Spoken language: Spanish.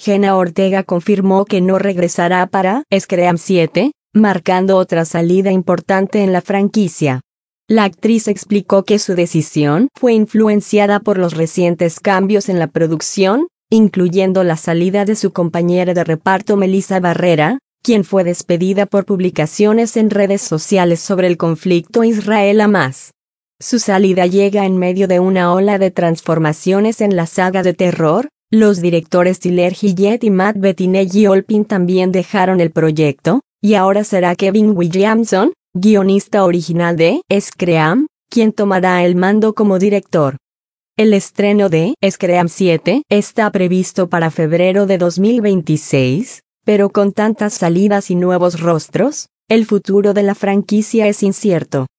Jenna Ortega confirmó que no regresará para Scream 7, marcando otra salida importante en la franquicia. La actriz explicó que su decisión fue influenciada por los recientes cambios en la producción, incluyendo la salida de su compañera de reparto Melissa Barrera, quien fue despedida por publicaciones en redes sociales sobre el conflicto Israel-Hamás. Su salida llega en medio de una ola de transformaciones en la saga de terror. Los directores Tyler Gillett y Matt Bettinelli-Olpin también dejaron el proyecto, y ahora será Kevin Williamson, guionista original de Scream, quien tomará el mando como director. El estreno de Scream 7 está previsto para febrero de 2026, pero con tantas salidas y nuevos rostros, el futuro de la franquicia es incierto.